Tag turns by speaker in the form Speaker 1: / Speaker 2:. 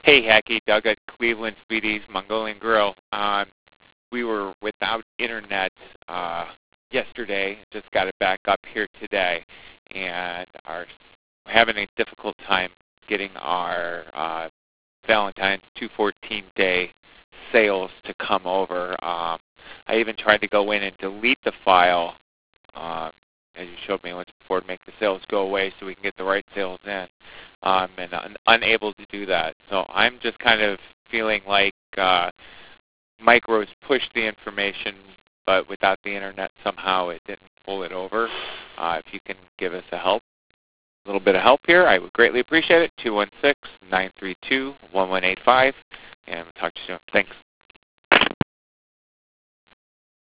Speaker 1: Hey, Hacky, Doug at Cleveland Speedy's Mongolian Grill. We were without internet yesterday, just got it back up here today, and are having a difficult time getting our Valentine's 214 day sales to come over. I even tried to go in and delete the file, as you showed me once before, to make the sales go away so we can get the right sales in, and unable to do that. So I'm just kind of feeling like Micros pushed the information, but without the internet somehow it didn't pull it over. If you can give us a little bit of help here, I would greatly appreciate it. 216-932-1185, and we'll talk to you soon. Thanks.